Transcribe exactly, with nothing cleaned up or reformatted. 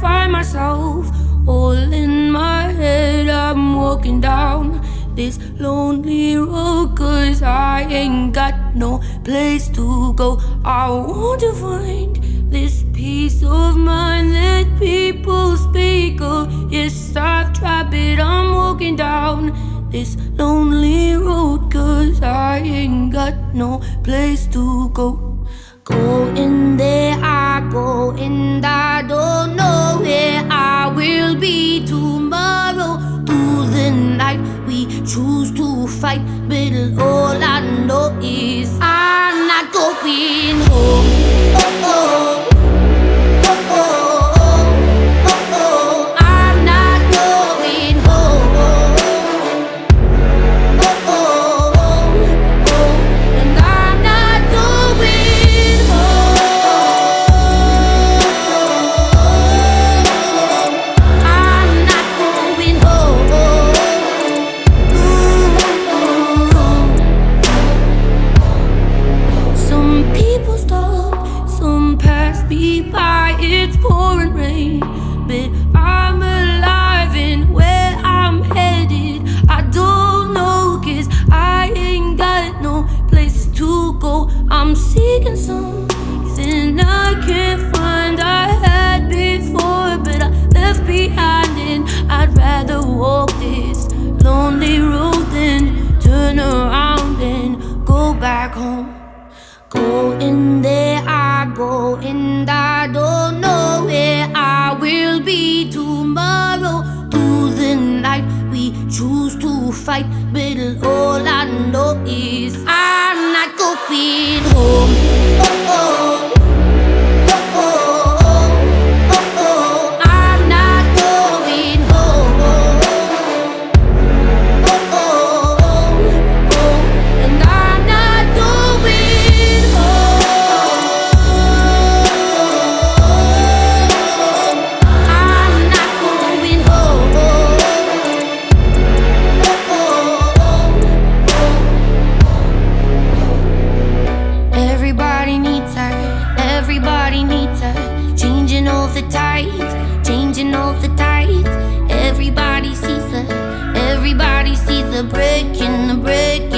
find myself all in my head. I'm walking down this lonely road, cause I ain't got no place to go. I want to find this peace of mind that people speak of. Yes, I've tried, but I'm walking down this lonely road, cause I ain't got no place to go. Go in there, I go, and I don't know where I will be tomorrow. Through the night we choose to fight, but all I know is I'm not going home. Oh, oh. Oh, oh, oh, oh, oh. I'm not going home. Oh, oh, oh, oh. And I'm not going home. I'm not going home. Ooh. Some people stop, some pass me by. It's pouring rain, but I'm alive and where I'm headed I don't know, cause I ain't got no place to go. I'm seeking something I can't find. I had before, but I left behind, and I'd rather walk this lonely road than turn around and go back home. Go in there, I go, and I don't know where I will be tomorrow. Through the night we choose to fight, but all I know is I'm not going home. Oh, oh. Oh, oh, oh, oh, oh. I'm not going home. Oh, oh, oh, oh. And I'm not going home. I'm not going home. Everybody needs her, everybody needs her. Changing all the tides, changing all the tides. Everybody sees her, everybody sees the break in the break.